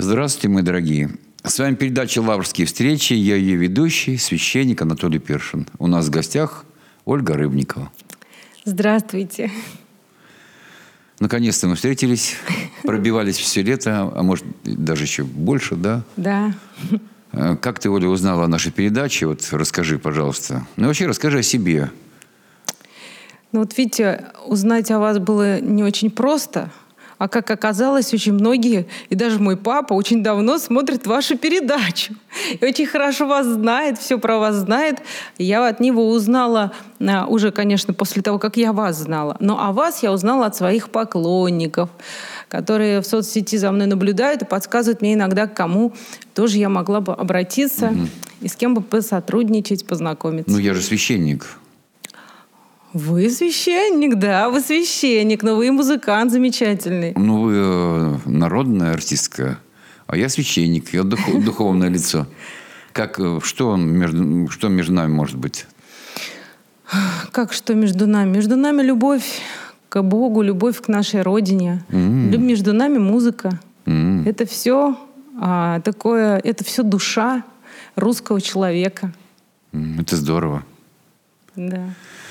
Здравствуйте, мои дорогие. С вами передача «Лаврские встречи». Я ее ведущий, священник Анатолий Першин. У нас в гостях Ольга Рыбникова. Здравствуйте. Наконец-то мы встретились. Пробивались все лето, а может даже еще больше, да? Да. Как ты, Оля, узнала о нашей передаче? Вот расскажи, пожалуйста. Ну, вообще расскажи о себе. Ну вот видите, узнать о вас было не очень просто. А как оказалось, очень многие, и даже мой папа, очень давно смотрят вашу передачу. И очень хорошо вас знает, все про вас знает. Я от него узнала уже, конечно, после того, как я вас знала. Но о вас я узнала от своих поклонников, которые в соцсети за мной наблюдают и подсказывают мне иногда, к кому тоже я могла бы обратиться и с кем бы посотрудничать, познакомиться. Ну, я же священник. Вы священник, да, вы священник, но вы и музыкант замечательный. Ну, вы народная артистка, а я священник, я духовное лицо. Что между нами может быть? Как что между нами? Между нами любовь к Богу, любовь к нашей родине. Между нами музыка. Это все такое, это все душа русского человека. Это здорово. Да.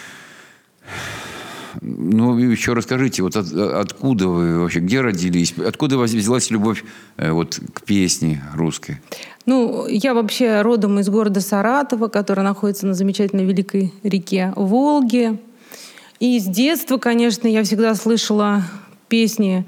Ну, еще расскажите, вот откуда вы вообще, где родились, откуда взялась любовь вот, к песне русской? Ну, я вообще родом из города Саратова, который находится на замечательной великой реке Волге. И с детства, конечно, я всегда слышала песни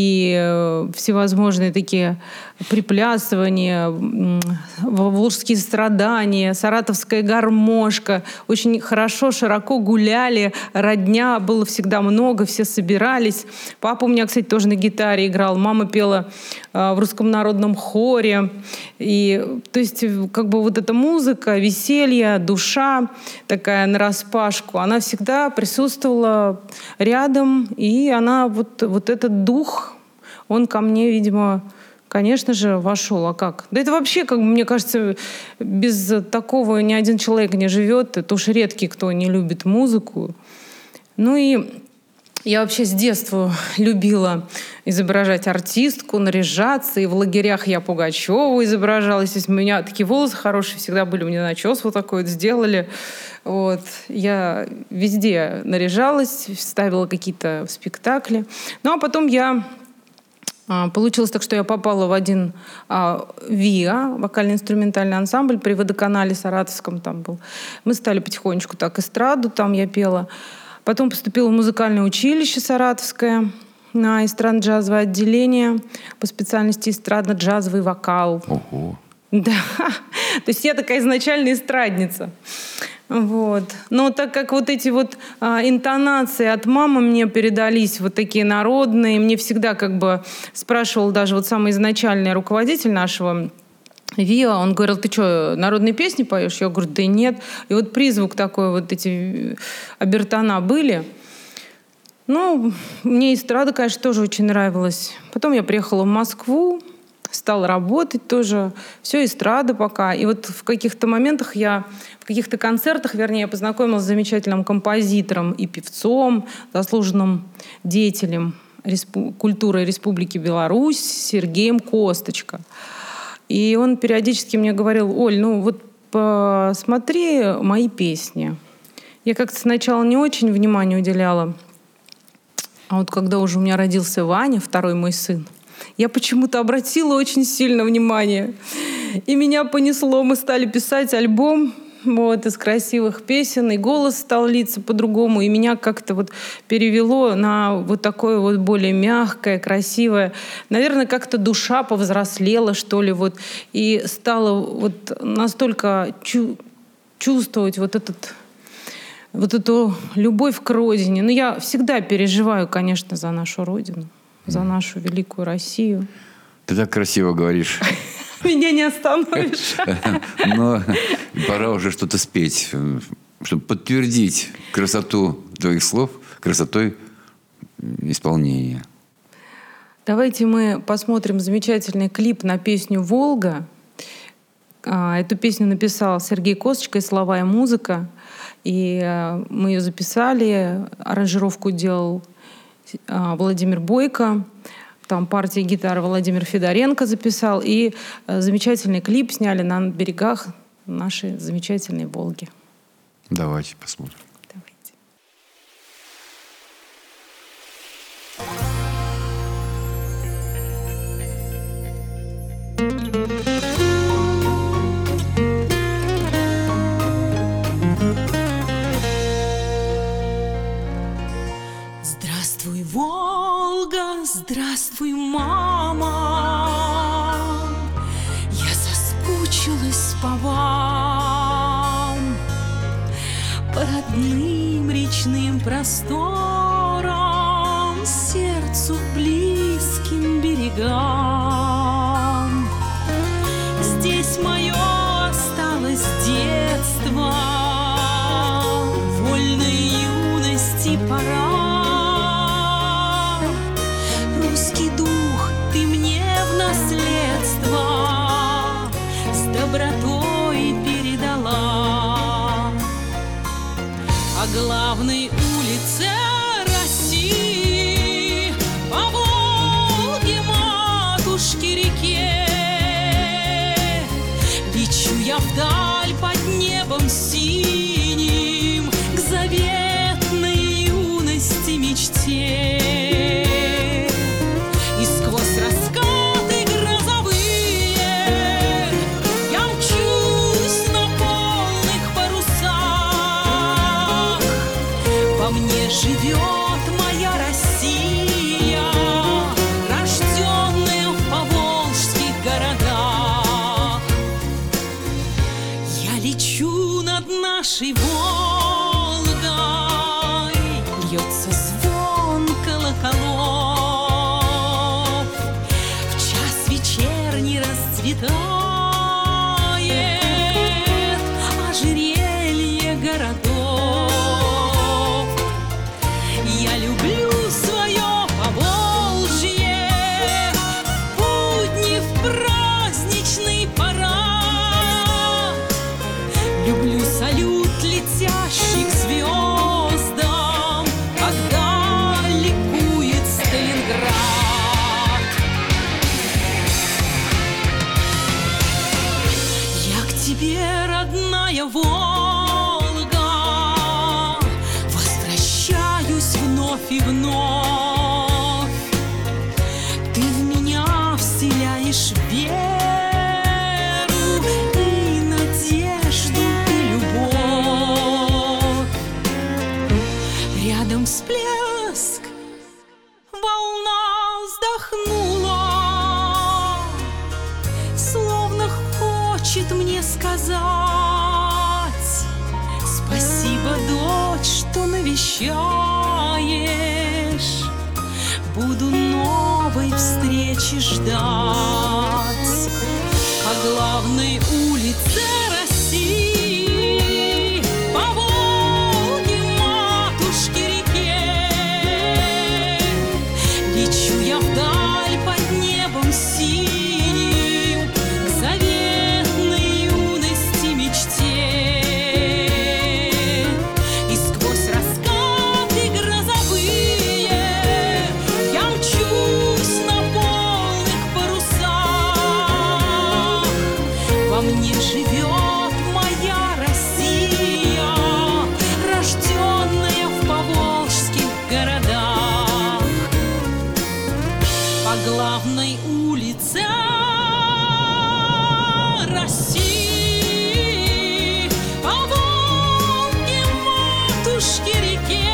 и всевозможные такие приплясывания, волжские страдания, саратовская гармошка. Очень хорошо, широко гуляли, родня было всегда много, все собирались. Папа у меня, кстати, тоже на гитаре играл, мама пела в русском народном хоре. И, то есть, как бы вот эта музыка, веселье, душа такая нараспашку, она всегда присутствовала рядом, и она вот этот дух, он ко мне, видимо, конечно же, вошел. А как? Да это вообще, как бы, мне кажется, без такого ни один человек не живет. Это уж редкий, кто не любит музыку. Ну и я вообще с детства любила изображать артистку, наряжаться. И в лагерях я Пугачеву изображала. Естественно, у меня такие волосы хорошие всегда были. Мне начес вот такой вот сделали. Вот. Я везде наряжалась, ставила какие-то спектакли. Ну а потом получилось так, что я попала в один ВИА, вокально-инструментальный ансамбль при водоканале Саратовском там был. Мы стали потихонечку так эстраду, там я пела. Потом поступила в музыкальное училище Саратовское на эстрадно-джазовое отделение по специальности эстрадно-джазовый вокал. Ого. Да, то есть я такая изначально эстрадница. Вот. Но так как вот эти вот интонации от мамы мне передались, вот такие народные, мне всегда как бы спрашивал даже вот самый изначальный руководитель нашего ВИА, он говорил: ты что, народные песни поешь? Я говорю: да нет. И вот призвук такой, вот эти обертона были. Ну, мне эстрада, конечно, тоже очень нравилась. Потом я приехала в Москву, стала работать тоже. Все эстрада пока. И вот в каких-то моментах в каких-то концертах, вернее, я познакомилась с замечательным композитором и певцом, заслуженным деятелем культуры Республики Беларусь Сергеем Косточко. И он периодически мне говорил: Оль, ну вот посмотри мои песни. Я как-то сначала не очень внимания уделяла. А вот когда уже у меня родился Ваня, второй мой сын, я почему-то обратила очень сильно внимание. И меня понесло. Мы стали писать альбом из красивых песен, и голос стал литься по-другому. И меня как-то вот перевело на вот такое вот более мягкое, красивое. Наверное, как-то душа повзрослела, что ли. И стала вот настолько чувствовать вот эту любовь к родине. Но я всегда переживаю, конечно, за нашу родину, за нашу великую Россию. Ты так красиво говоришь. Меня не остановишь. Но пора уже что-то спеть, чтобы подтвердить красоту твоих слов, красотой исполнения. Давайте мы посмотрим замечательный клип на песню «Волга». Эту песню написал Сергей Косточко, и слова, и музыка. И мы ее записали, аранжировку делал Владимир Бойко. Там партии гитары Владимир Федоренко записал. И замечательный клип сняли на берегах нашей замечательной Волги. Давайте посмотрим. Давайте. Здравствуй, Волга, здравствуй, мама. Я соскучилась по вам, по родным речным просторам, сердцу близким берегам. Здесь мое осталось детство, вольной юности пора. Русский дух ты мне в наследство с добротой передала. О главной улице России, по Волге, матушке реке, лечу я вдаль под небом синим к заветной юности мечте. И сквозь раскаты грозовые я мчусь на полных парусах. Во мне живет моя Россия, рожденная в поволжских городах. Я лечу над нашей Волгой, льется звон колоколов. В час вечерний расцветает ожерелье городов. Я люблю свое Поволжье в будни, в праздничный парад. Люблю салют летящих звездам, когда ликует Сталинград. Я к тебе, родная Волга, возвращаюсь вновь и вновь. Ты в меня вселяешь веру и надежду, и любовь. Рядом всплеск, волна вздохнула, словно хочет мне сказать: спасибо, дочь, что навещаешь. Буду новой встречи ждать. По главной улице России, по Волге, матушке реке, лечу я вдаль под небом синим к заветной юности мечте. И сквозь раскаты грозовые я мчусь на полных парусах. Во мне живет моя Россия, рожденная в поволжских городах. По главной улице России, по Волге, матушке реке,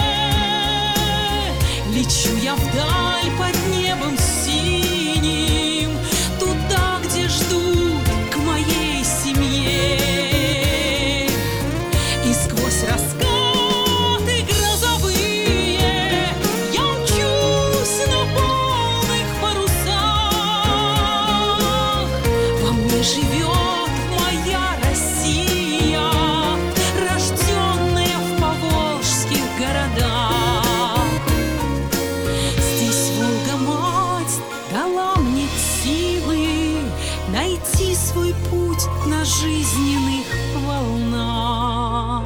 лечу я вдаль под небом синим, туда, где ждут к моей семье. И сквозь раскаты грозовые я мчусь на полных парусах. Во мне живет моя Россия, рожденная в поволжских городах. Здесь Волга-мать дала мне силы найти свой путь на жизненных волнах.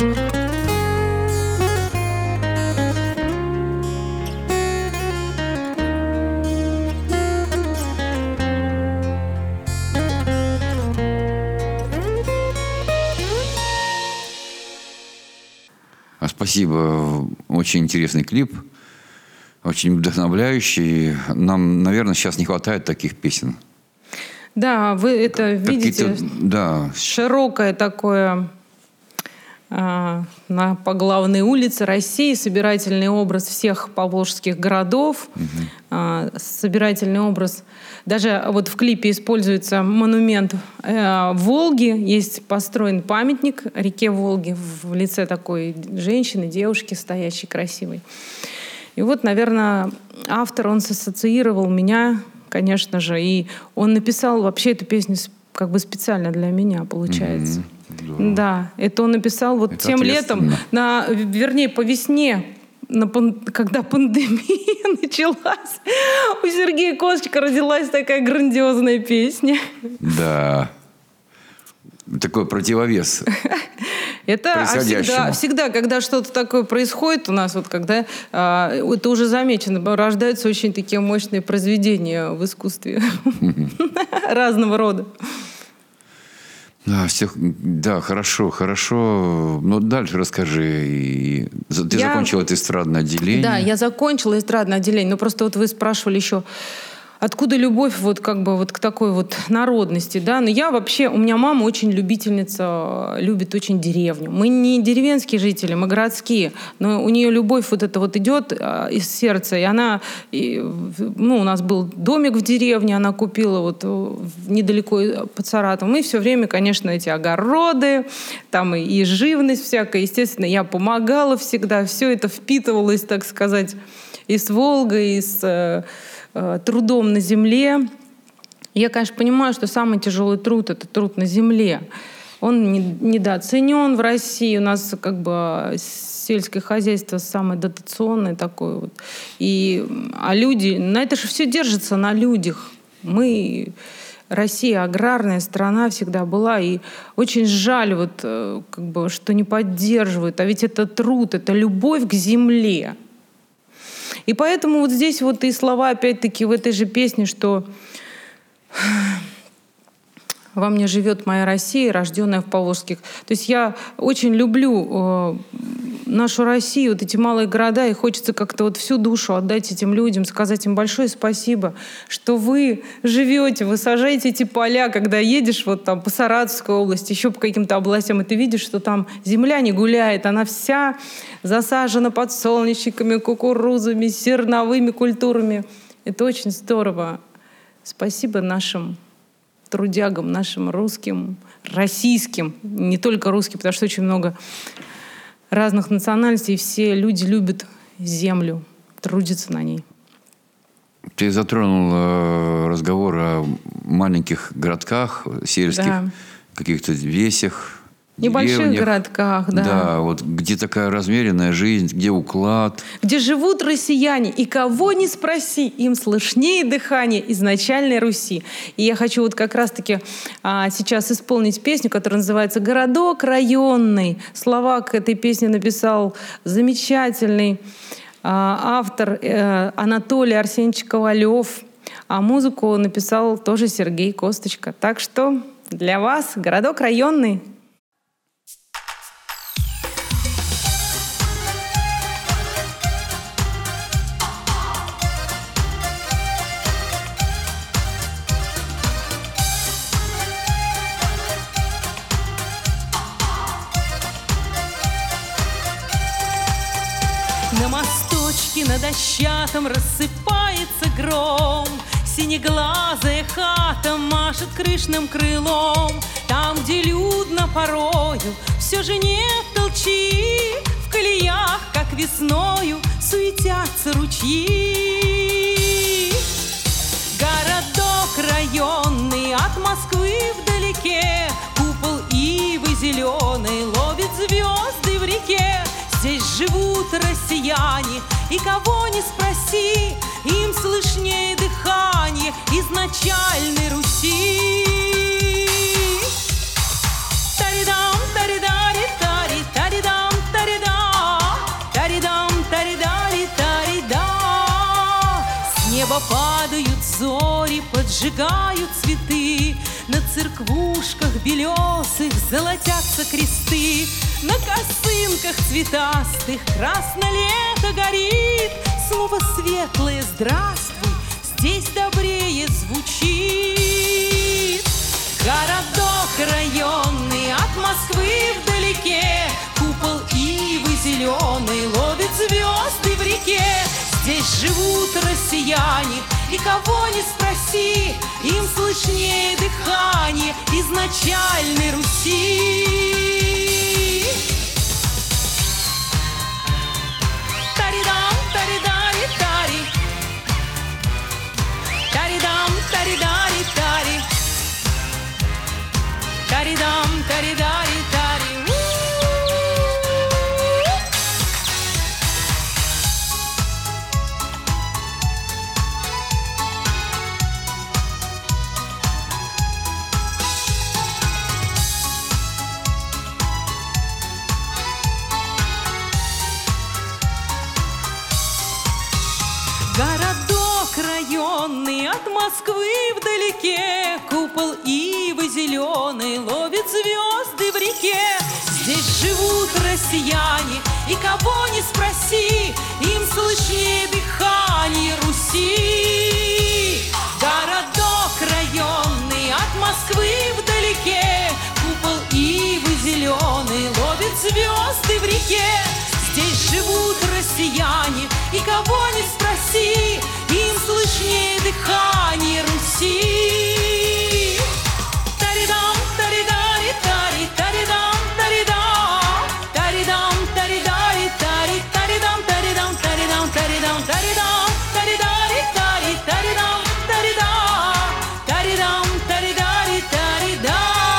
Спасибо. Очень интересный клип. Очень вдохновляющий. Нам, наверное, сейчас не хватает таких песен. Да, вы это видите. Да. Широкое такое по главной улице России собирательный образ всех поволжских городов, собирательный образ. Даже вот в клипе используется монумент Волги, есть построен памятник реке Волги в лице такой женщины, девушки, стоящей красивой. И вот, наверное, автор, он ассоциировал меня, конечно же, и он написал вообще эту песню как бы специально для меня, получается. Здорово. Да, это он написал вот это тем летом, вернее, по весне, когда пандемия началась, у Сергея Косточка родилась такая грандиозная песня. Да. Такой противовес это происходящему. Всегда, когда что-то такое происходит у нас, вот когда это уже замечено, рождаются очень такие мощные произведения в искусстве разного рода. Да, хорошо. Но дальше расскажи. Ты закончила это эстрадное отделение? Да, я закончила эстрадное отделение. Но просто вот вы спрашивали еще, откуда любовь вот как бы вот к такой вот народности, да? Но я вообще, у меня мама очень любительница, любит очень деревню. Мы не деревенские жители, мы городские, но у нее любовь вот это вот идет из сердца, и она, у нас был домик в деревне, она купила вот недалеко под Саратовом, и все время, конечно, эти огороды, там и живность всякая, естественно, я помогала всегда, все это впитывалось, так сказать, и с Волгой, и с трудом на земле. Я, конечно, понимаю, что самый тяжелый труд — это труд на земле. Он недооценен в России. У нас как бы сельское хозяйство самое дотационное такое вот. А люди, на это же все держится на людях. Россия аграрная страна всегда была, и очень жаль, вот, как бы, что не поддерживают. А ведь это труд, это любовь к земле. И поэтому вот здесь вот и слова, опять-таки, в этой же песне, что «Во мне живет моя Россия, рожденная в Поволжских». То есть я очень люблю нашу Россию, вот эти малые города, и хочется как-то вот всю душу отдать этим людям, сказать им большое спасибо, что вы живете, вы сажаете эти поля, когда едешь вот там по Саратовской области, еще по каким-то областям, и ты видишь, что там земля не гуляет, она вся засажена подсолнечниками, кукурузами, зерновыми культурами. Это очень здорово. Спасибо нашим трудягам, нашим русским, российским, не только русским, потому что очень много разных национальностей, и все люди любят землю, трудятся на ней. Ты затронул разговор о маленьких городках, сельских, каких-то весях, небольших деревнях. Городках, да. Да, вот где такая размеренная жизнь, где уклад. Где живут россияне, и кого не спроси, им слышнее дыхание изначальной Руси. И я хочу вот как раз-таки сейчас исполнить песню, которая называется «Городок районный». Слова к этой песне написал замечательный автор Анатолий Арсеньевич Ковалев, а музыку написал тоже Сергей Косточка. Так что для вас «Городок районный». На мосточке на дощатом рассыпается гром, синеглазая хата машет крышным крылом. Там, где людно порою, все же нет толчи, в колеях, как весною, суетятся ручьи. Городок районный от Москвы вдалеке, купол ивы зеленый ловит звезды в реке. Здесь живут россияне, и кого не спроси, им слышнее дыхание изначальной Руси. Таридам, таридари, тари, таридам, тарида, таридам, таридари, тарида. С неба падают зори, поджигают цветы, На церквушках белесых золотятся кресты, на косынках цветастых красное лето горит. Слово светлое «здравствуй» здесь добрее звучит. Городок районный от Москвы вдалеке, купол ивы зеленый ловит звезды в реке. Здесь живут россияне, и кого не спроси, им слышнее дыхание изначальной Руси. Таридам, таридари, тари, таридам, таридари, тари, таридам, таридари, тари. Городок районный от Москвы вдалеке, купол ивы зеленый ловит звезды в реке. Здесь живут россияне, и кого не спроси, им слышнее дыхание Руси. Городок районный от Москвы вдалеке, купол ивы зеленый ловит звезды в реке. Здесь живут россияне, и кого не спроси, им слышнее дыхание Руси. Таридам, таридари, тари, таридам, таридам, таридам, таридари, тари, таридам, таридам, таридам, таридам, таридам, таридари, тари, таридам, таридам, таридам, таридари, таридам.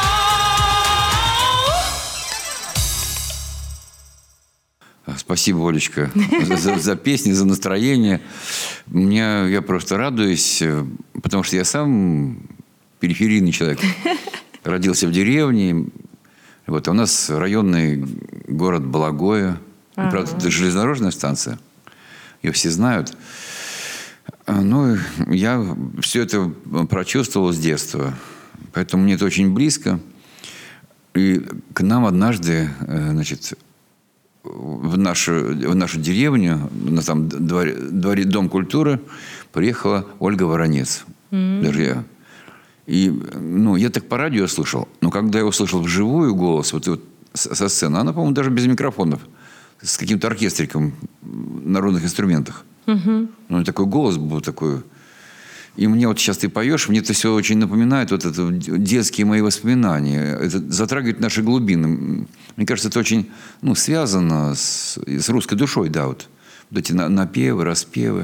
Спасибо, Олечка, за песни, за настроение. Я просто радуюсь, потому что я сам периферийный человек. Родился в деревне. Вот, а у нас районный город Балагое. Правда, это железнодорожная станция. Ее все знают. Но я все это прочувствовал с детства. Поэтому мне это очень близко. И к нам однажды, значит, в нашу деревню, на там дворе Дом культуры, приехала Ольга Воронец. Даже я. И, я так по радио слышал. Но когда я услышал вживую голос, вот со сцены, она, по-моему, даже без микрофонов, с каким-то оркестриком народных инструментах. Такой голос был такой. И мне вот сейчас ты поешь, мне это все очень напоминает вот это детские мои воспоминания. Это затрагивает наши глубины. Мне кажется, это очень связано с русской душой, да, вот эти напевы, распевы.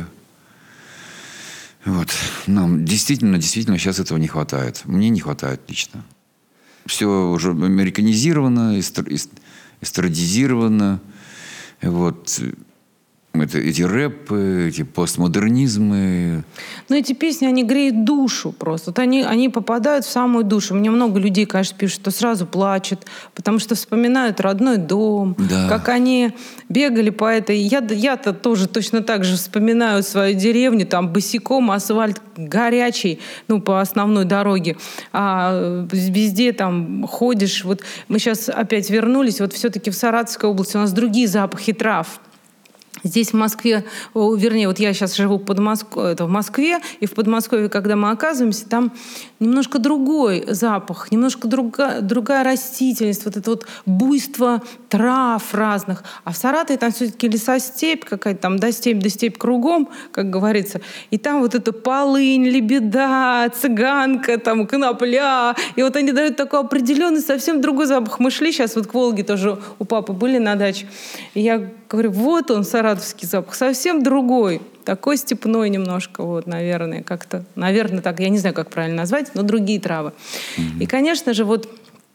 Вот. Нам действительно сейчас этого не хватает. Мне не хватает лично. Все уже американизировано, эстрадизировано. Вот. Эти рэпы, эти постмодернизмы. Эти песни, они греют душу просто. Вот они попадают в самую душу. Мне много людей, конечно, пишут, что сразу плачут, потому что вспоминают родной дом, да. Как они бегали по этой... Я-то тоже точно так же вспоминаю свою деревню, там босиком, асфальт горячий, по основной дороге. А везде там ходишь. Вот мы сейчас опять вернулись, вот все-таки в Саратовской области у нас другие запахи трав. Здесь в Москве, вернее, вот я сейчас живу в Москве, и в Подмосковье, когда мы оказываемся, там немножко другой запах, немножко другая растительность, вот это вот буйство трав разных. А в Саратове там все-таки лесостепь какая-то, там до степь кругом, как говорится. И там вот это полынь, лебеда, цыганка, там конопля. И вот они дают такой определенный, совсем другой запах. Мы шли сейчас вот к Волге тоже, у папы были на даче. И я говорю, вот он, саратовский запах, совсем другой. Такой степной немножко, вот, наверное, как-то. Наверное, так, я не знаю, как правильно назвать, но другие травы. И, конечно же, вот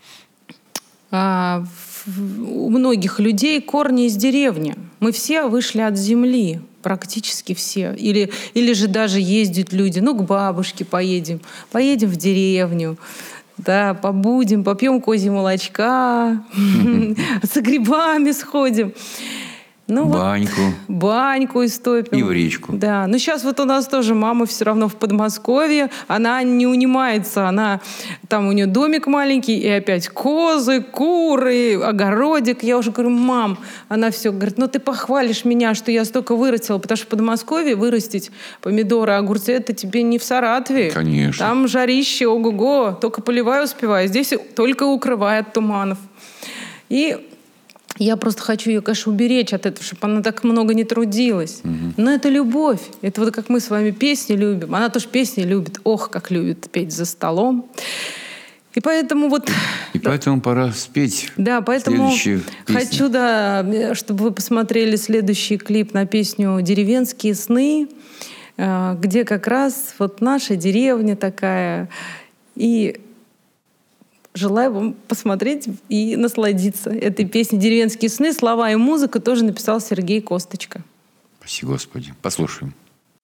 у многих людей корни из деревни. Мы все вышли от земли, практически все. Или же даже ездят люди, к бабушке поедем в деревню. Да, побудем, попьем козье молочка, за грибами сходим. Ну, баньку истопим. И в речку. Да. Но сейчас вот у нас тоже мама все равно в Подмосковье. Она не унимается. Там у нее домик маленький, и опять козы, куры, огородик. Я уже говорю, мам, она все говорит, ну ты похвалишь меня, что я столько вырастила, потому что в Подмосковье вырастить помидоры, огурцы, это тебе не в Саратове. Конечно. Там жарище, ого-го, только поливай успевай. Здесь только укрывай от туманов. И я просто хочу ее, конечно, уберечь от этого, чтобы она так много не трудилась. Но это любовь. Это вот как мы с вами песни любим. Она тоже песни любит. Ох, как любит петь за столом. И поэтому поэтому пора спеть. Да, поэтому хочу, чтобы вы посмотрели следующий клип на песню «Деревенские сны», где как раз вот наша деревня такая. И желаю вам посмотреть и насладиться этой песней «Деревенские сны». Слова и музыка тоже написал Сергей Косточка. Спасибо, Господи. Послушаем.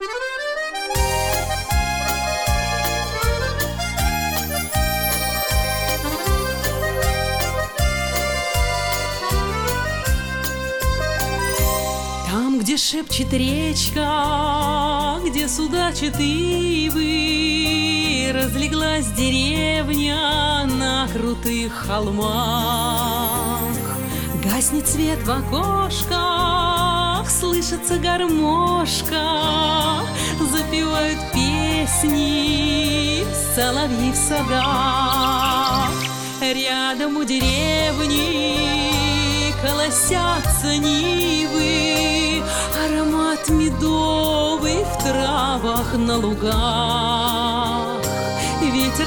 Там, где шепчет речка, где судачат ивы, разлеглась деревня на крутых холмах. Гаснет свет в окошках, слышится гармошка, запевают песни соловьи в садах. Рядом у деревни колосятся нивы, аромат медовый в травах на лугах. Ветер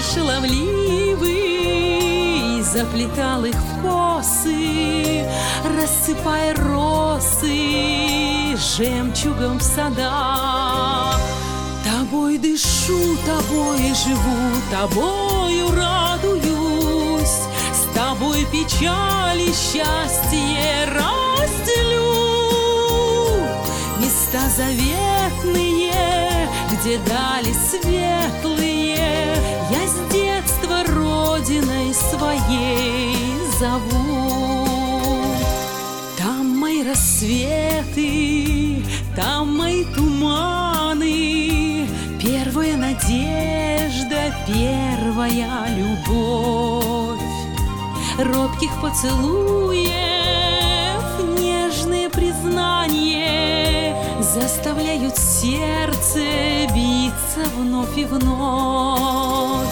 шаловливый заплетал их в косы, рассыпая росы жемчугом в садах. Тобой дышу, тобой живу, тобою радуюсь, с тобой печаль и счастье разделю. Места заветные, где дали светлые, я с детства родиной своей зову. Там мои рассветы, там мои туманы, первая надежда, первая любовь. Робких поцелуев, нежные признания заставляют сердце биться вновь и вновь.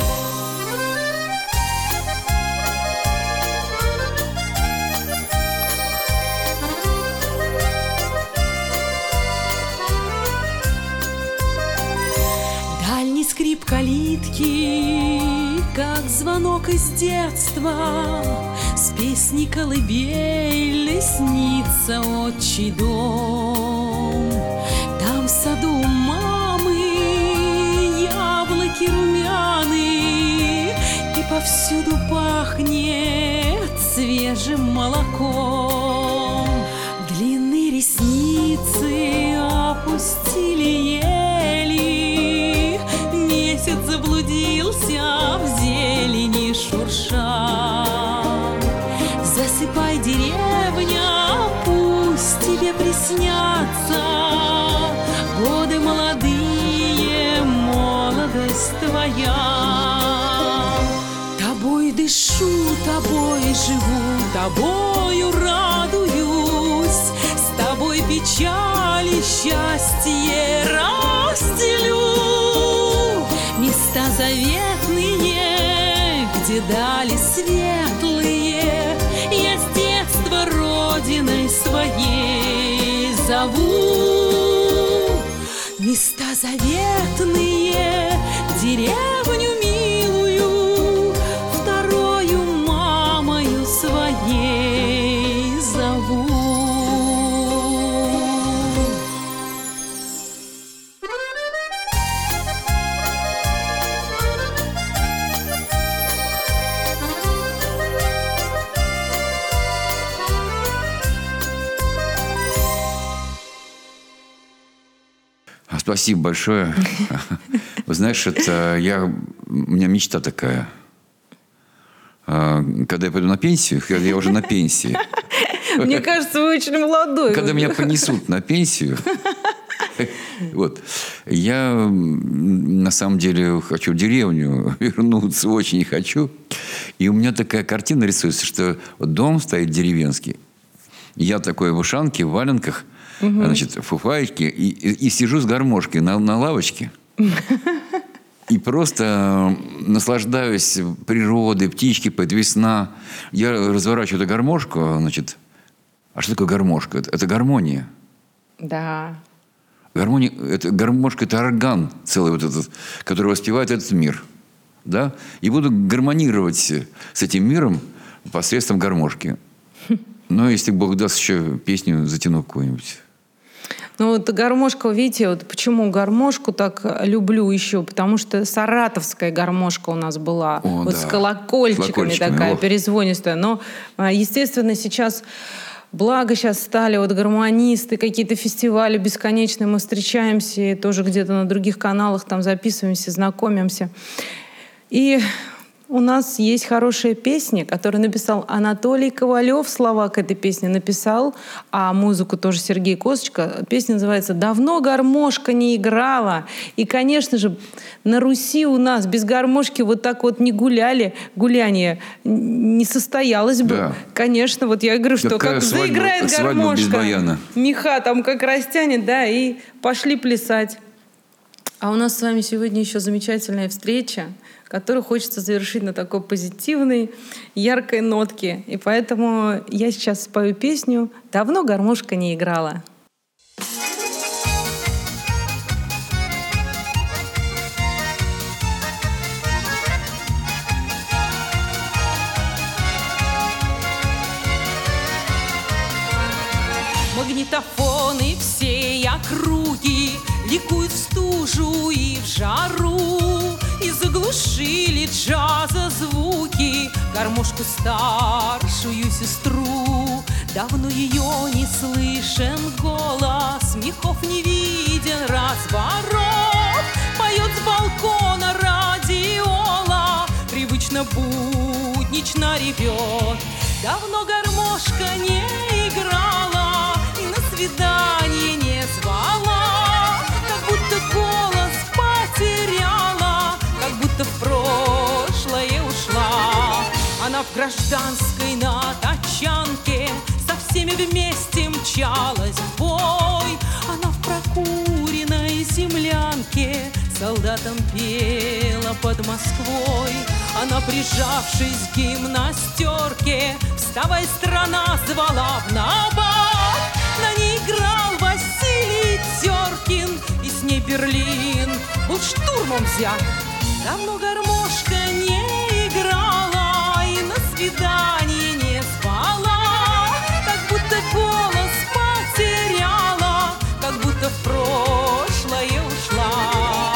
Дальний скрип калитки, как звонок из детства, с песней колыбельной снится отчий дом. Там в саду у мамы яблоки румяны, и повсюду пахнет свежим молоком. Длинные ресницы опустили ели, месяц заблудился в зелени шурша. Засыпай, деревня, пусть тебе приснятся годы молодые, молодость твоя. Тобой дышу, тобой живу, тобою радуюсь, с тобой печаль и счастье разделю. Места заветные, где дали светлые, я с детства родиной своей зову. Места заветные, деревню милую, второю мамою своей зову. Спасибо большое. Вы знаешь, у меня мечта такая. Когда я пойду на пенсию, когда я уже на пенсии, Мне кажется, вы очень молодой. Когда меня понесут на пенсию, вот, я на самом деле хочу в деревню вернуться, очень хочу. И у меня такая картина рисуется, что дом стоит деревенский. Я такой в ушанке, в валенках, значит, в фуфайке, и сижу с гармошкой на лавочке. И просто наслаждаюсь природой, птички поют, весна. Я разворачиваю эту гармошку, значит. А что такое гармошка? Это гармония. Да. Гармошка – это орган целый вот этот, который воспевает этот мир. Да? И буду гармонировать с этим миром посредством гармошки. Но если Бог даст, еще песню затяну какую-нибудь. Ну вот гармошка, видите, вот почему гармошку так люблю еще, потому что саратовская гармошка у нас была, вот да. с колокольчиками такая перезвонистая. Но, естественно, сейчас, благо сейчас стали вот гармонисты, какие-то фестивали бесконечные, мы встречаемся и тоже где-то на других каналах там записываемся, знакомимся. И у нас есть хорошая песня, которую написал Анатолий Ковалев. Слова к этой песне написал, а музыку тоже Сергей Косточка. Песня называется «Давно гармошка не играла». И, конечно же, на Руси у нас без гармошки вот так вот не гуляли. Гуляние не состоялось бы. Да. Конечно, вот я говорю, что какая как заиграет гармошка, меха там как растянет, да, и пошли плясать. А у нас с вами сегодня еще замечательная встреча, которую хочется завершить на такой позитивной, яркой нотке. И поэтому я сейчас спою песню «Давно гармошка не играла». Магнитофоны всей округи ликуют в стужу и в жару, и заглушили джаза звуки, гармошку старшую сестру. Давно ее не слышен голос, мехов не виден разворот. Поет с балкона радиола, привычно буднично ревет. Давно гармошка не играла и на свидание не звала, как будто голос потеряла, как будто в прошлое ушла. Она в гражданской на тачанке со всеми вместе мчалась в бой. Она в прокуренной землянке солдатам пела под Москвой. Она, прижавшись к гимнастерке, «Вставай, страна!» звала в набат. На ней играл Василий Теркин, и с ней Берлин был штурмом взят. Давно гармошка не играла и на свидание не звала, как будто голос потеряла, как будто в прошлое ушла.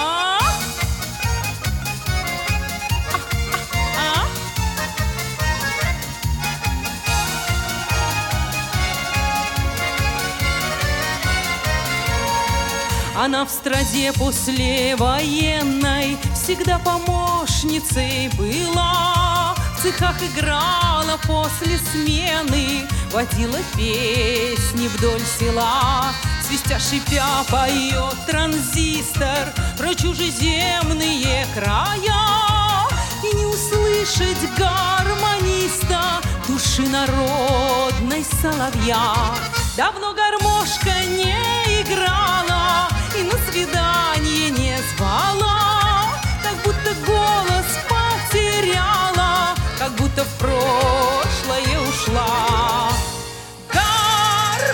Она в страде послевоенной всегда помощницей была. В цехах играла после смены, водила песни вдоль села. Свистя, шипя, поет транзистор про чужеземные края. И не услышать гармониста души народной соловья. Давно гармошка не играла и на свидание не звала, как будто голос потеряла, как будто в прошлое ушла. Гармошка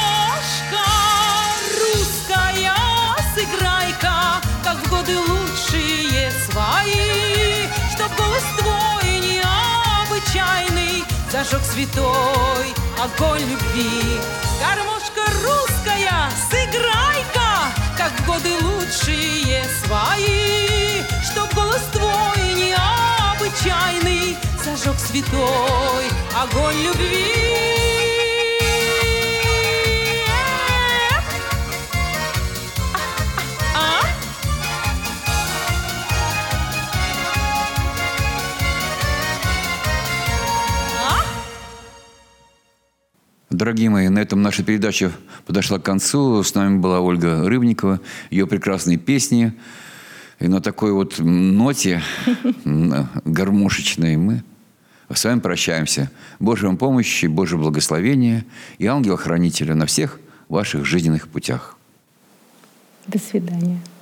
русская, сыграй-ка, как в годы лучшие свои, чтоб голос твой необычайный зажег святой огонь любви. Гармошка русская, сыграй-ка, как в годы лучшие свои, чтоб голос твой необычайный зажег святой огонь любви. Дорогие мои, на этом наша передача подошла к концу. С нами была Ольга Рыбникова, ее прекрасные песни. И на такой вот ноте гармошечной мы с вами прощаемся. Божьей вам помощи, Божьего благословения и ангела-хранителя на всех ваших жизненных путях. До свидания.